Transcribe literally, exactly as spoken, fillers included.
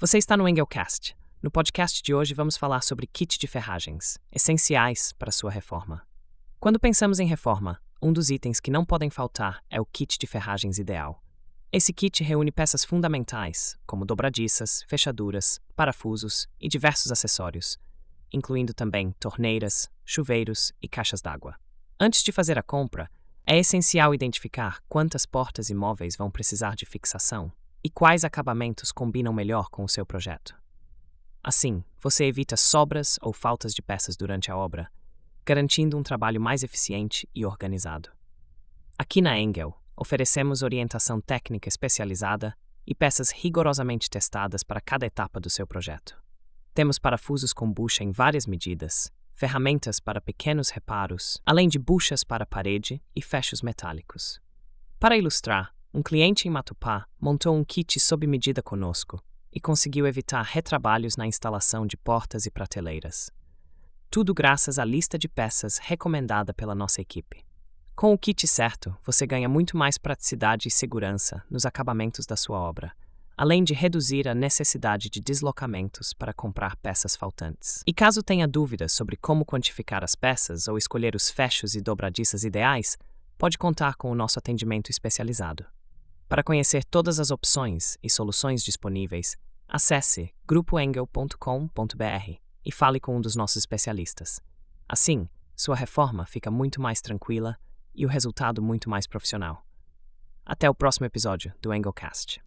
Você está no Engelcast. No podcast de hoje vamos falar sobre kit de ferragens, essenciais para sua reforma. Quando pensamos em reforma, um dos itens que não podem faltar é o kit de ferragens ideal. Esse kit reúne peças fundamentais, como dobradiças, fechaduras, parafusos e diversos acessórios, incluindo também torneiras, chuveiros e caixas d'água. Antes de fazer a compra, é essencial identificar quantas portas e móveis vão precisar de fixação e quais acabamentos combinam melhor com o seu projeto. Assim, você evita sobras ou faltas de peças durante a obra, garantindo um trabalho mais eficiente e organizado. Aqui na Engel, oferecemos orientação técnica especializada e peças rigorosamente testadas para cada etapa do seu projeto. Temos parafusos com bucha em várias medidas, ferramentas para pequenos reparos, além de buchas para parede e fechos metálicos. Para ilustrar, um cliente em Matupá montou um kit sob medida conosco e conseguiu evitar retrabalhos na instalação de portas e prateleiras. Tudo graças à lista de peças recomendada pela nossa equipe. Com o kit certo, você ganha muito mais praticidade e segurança nos acabamentos da sua obra, além de reduzir a necessidade de deslocamentos para comprar peças faltantes. E caso tenha dúvidas sobre como quantificar as peças ou escolher os fechos e dobradiças ideais, pode contar com o nosso atendimento especializado. Para conhecer todas as opções e soluções disponíveis, acesse grupo engel ponto com ponto br e fale com um dos nossos especialistas. Assim, sua reforma fica muito mais tranquila e o resultado muito mais profissional. Até o próximo episódio do Engelcast.